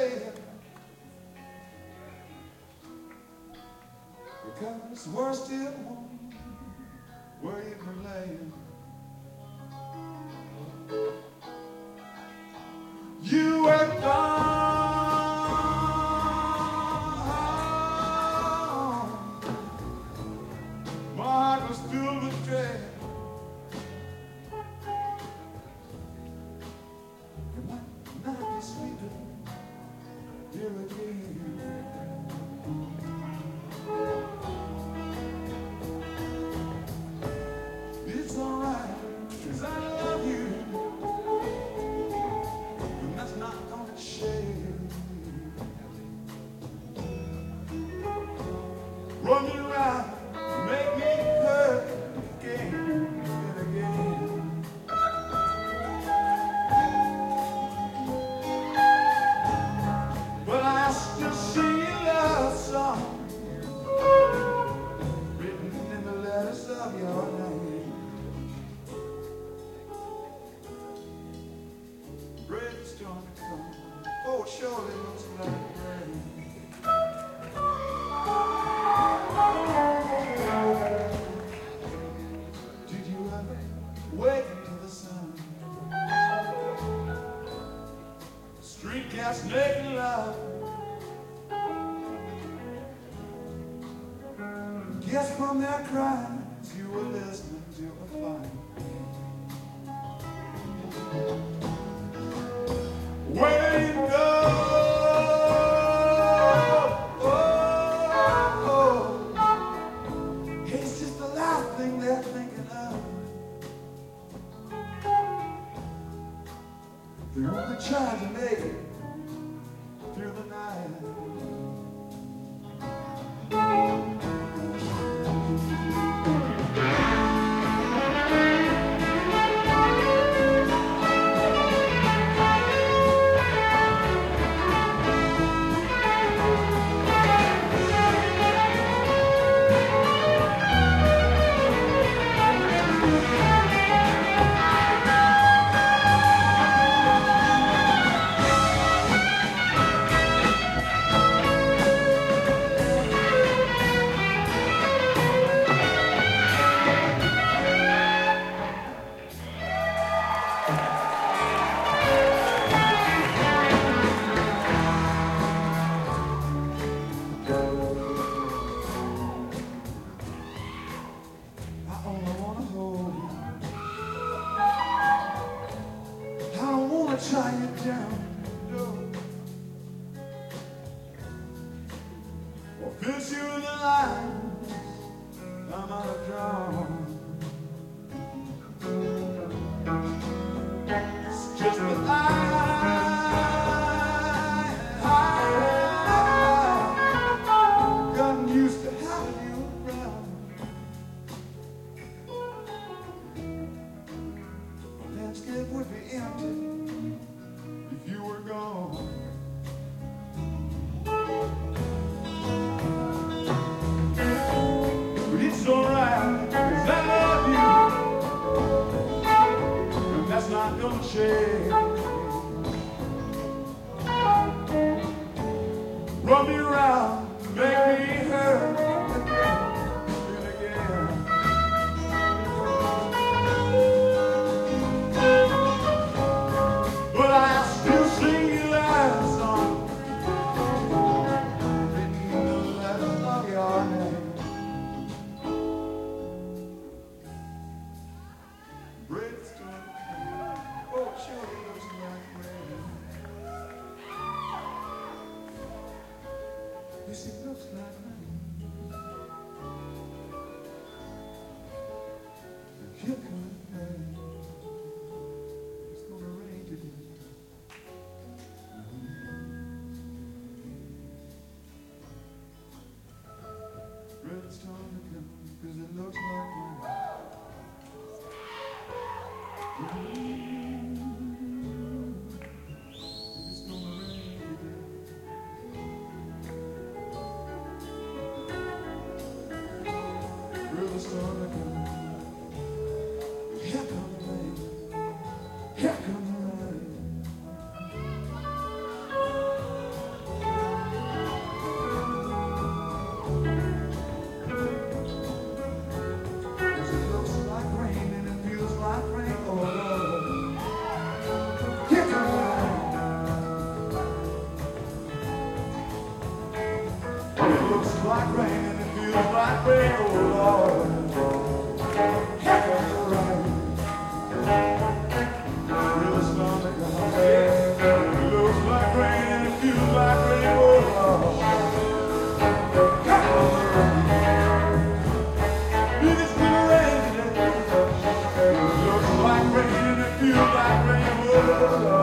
say, because we're still one where you can lay. You were gone, my heart was filled with dread. You might not be sleeping here again. It's alright, 'cause I love you, and that's not gonna change. Run me around, make me hurt again and again. But I still sing your love song, written in the letters of your name. Rain's gonna come, oh it surely looks like rain. Did you ever wake into the sun? Street cats making love. Guess from their cries you were listening to a fight. Where you go? It's just the last thing they're thinking of. They're only trying to make it through the night. I only wanna hold you. I don't wanna tie you down, no. Or pierce you in the lines I might have drawn. It's just that I've gotten used to having you around. The landscape would be empty if you were gone. But it's alright, 'cause I love you, and that's not gonna change. Run me around, make me hurt again and again. But I still sing your last song, written in the letters of your name. Rain's gonna come, oh it surely looks like rain. Yes, it looks like rain. Here comes rain. It's gonna rain today. Rain's gonna come, 'cause it looks like rain. It's gonna rain today. Rain's gonna come. Here comes rain. Here comes rain. like rain and it feels like rain. Whoa.